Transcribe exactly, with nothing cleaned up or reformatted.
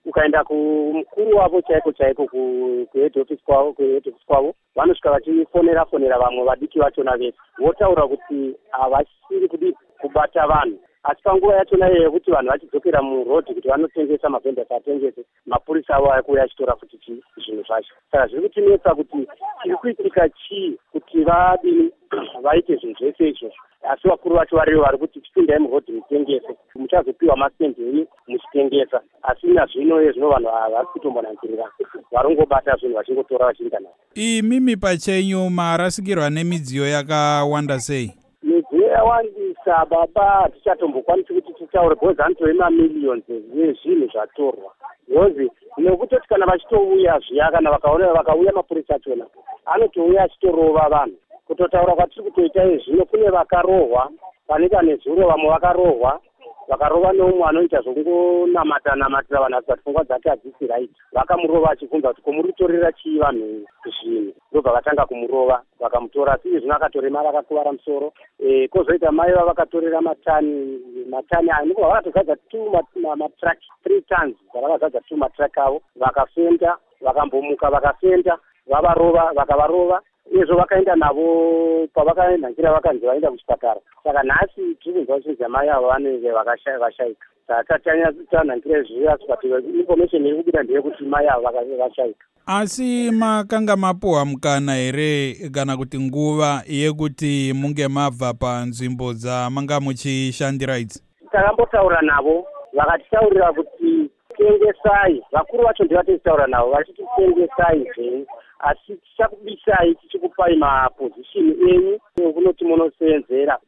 ukaenda kumukuru wavo chaiko chaiko kuhead office kwavo kuhead office kwavo vanosvika vachifonera fonera vamwe vadiki vachona vese votaura kuti havasiri kudi kubata vanhu. Asi panguva yachona iyoyo kuti vanhu vachidzokera murodhi kuti vanotengesa mavhendasi atengese, mapurisa avo akuuya achitora futi zvinhu zvacho. Saka zviri kutinetsa kuti chiri kuitika chii kuti vadini vaite zvinhu zvese izvozvo. Asi vakuru vacho varivo vari kuti chipindai murodhi mutengese, muchazopiwa masendi enyu muchitengesa. Asi nazvino zvino vanhu vari kutombonangirira, varongobata zvinhu vachingotora vachiinda nazvo. Imimi pachenyu marasikirwa nemidziyo yakawanda sei? Midziyo yawandisa baba, hatichatombokwanisi kuti titaure bhozi anotore mamiliyoni ezvinhu zvatorwa. Bhozi nekutoti kana vachitouya zviya kana vakaona vakauya mapurisa achona anotouya achitorova vanhu. Kutotaura kwatiri kutoita izvino kune vakarohwa, panika nezuro vamwe vakarohwa, vakarova neumwe anoita zvokungonamata namatira vanhu asi pfungwa dzake hadzisi right. Vakamurova achibvunza kuti komuritorera chii vanhu zvinhu, ndobva vatanga kumurova vakamutora. Asi zvino akatoremara akakuvara musoro. E, kozoita mai vavakatorera matani matani aniko vakatozadza two matraki three tons dzavakazadza two matraki avo, vakafenda vakambomuka vakafenda vavarova vakavarova. Izvo vakaenda navo pavakaenhangira vakanzi vaenda kuchipatara. Saka nhasi tiri kunzwa kuti mai avo vanenge vashaika. Saka tanhangira izvi asi kuti information iri kubuda ndeyekuti mai avo vakashaika. Asi makanga mapuwa mukana here kana kuti nguva yekuti munge mabva panzvimbo dzamanga muchishandira idzi? Takambotaura navo vakatitaurira kuti tengesai, vakuru vacho ndivatitaura navo vachiti tengesai zvenyu, asi tichakubisai tichikupai mapozishini enyu kunoti munosenzera.